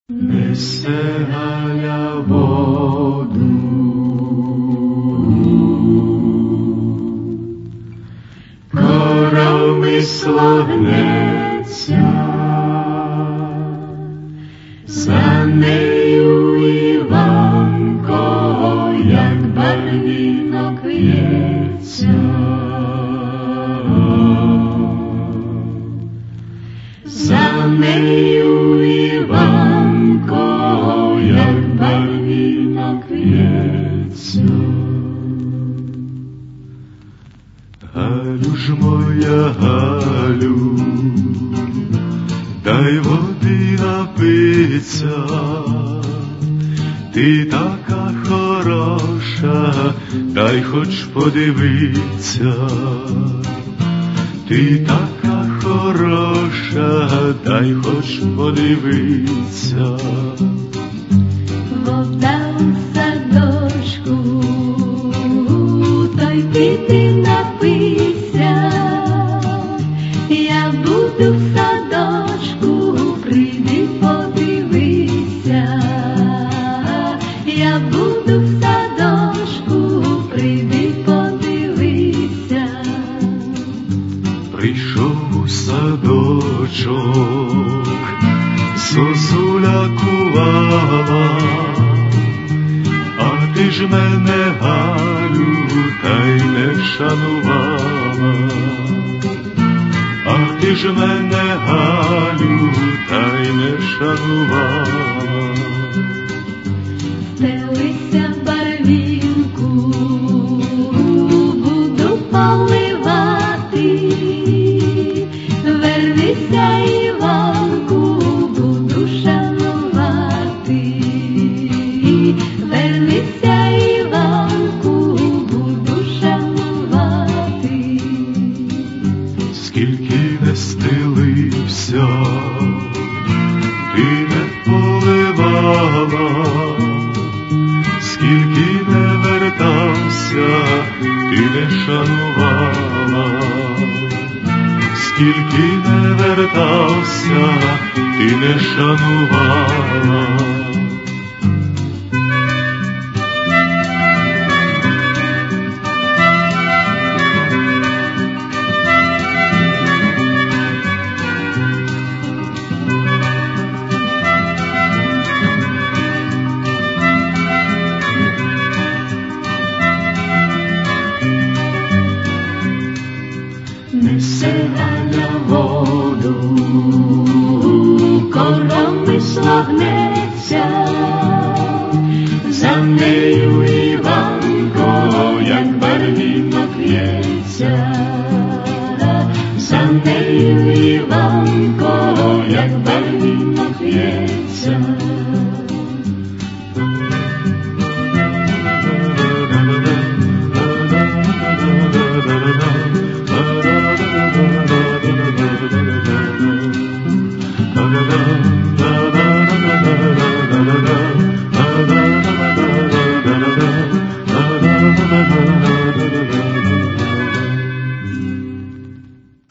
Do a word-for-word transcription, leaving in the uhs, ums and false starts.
Несе Галя воду, коромисло гнеться, за нею Іванко, як барвінок в'ється. За нею Іванко, як барвінок в'ється. Галю ж моя, Галю, дай води напиться, ти така хороша, дай хоч подивиться. Ти така хороша, дай хоч подивиться. Вода у садочку, то й піди напийся. Я буду в садочку, прийди подивися. Я буду в садочку, прийди подивися. Прийшов у садочок, зозуля кувала, а ти ж мене, Галю, та й не шанувала. А ти ж мене, Галю, та й не шанувала. Стелися барвінку, буду поливати. Вернися, Іванку, буду шанувати. Вернися, Іванку, буду шанувати. Скільки не стелився, ти не поливала, скільки не вертався, ти не шанувала. Скільки не вертався, ти не шанувала. Несе Галя воду, коромисло гнеться, За нею Іванко, як барвінок в'ється. За нею Іванко, як барвінок в'ється.